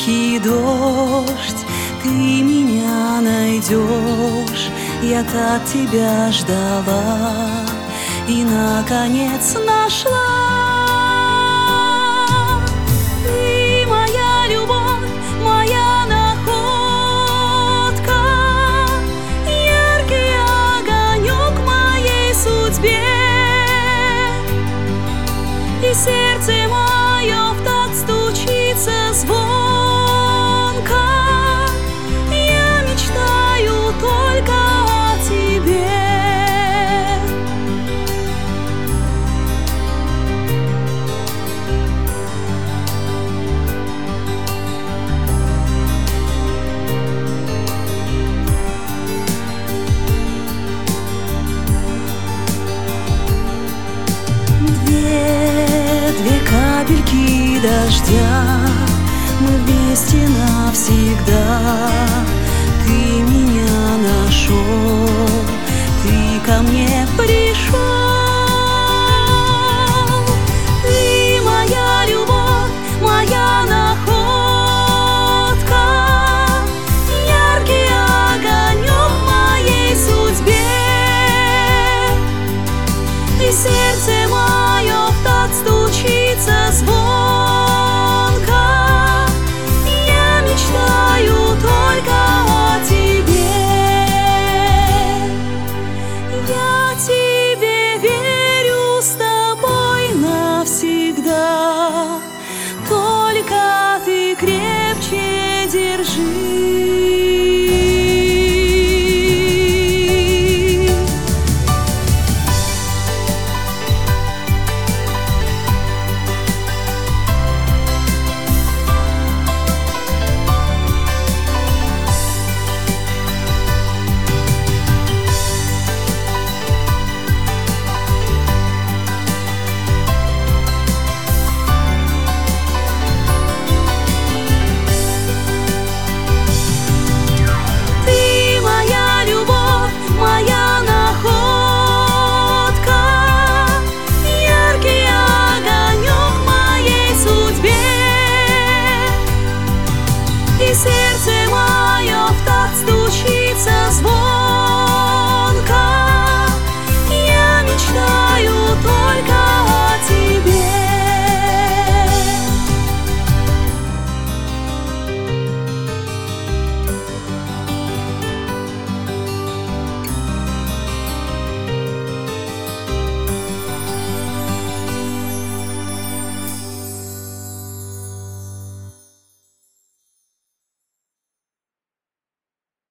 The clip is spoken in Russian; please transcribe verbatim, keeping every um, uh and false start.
тихий дождь, ты меня найдешь. Я так тебя ждала и, наконец, нашла. Ты моя любовь, моя находка, яркий огонек моей судьбе. И сердце мое в такт стучится звонко. Я мечтаю только о тебе. Две капельки дождя, мы вместе навсегда. Ты меня нашел,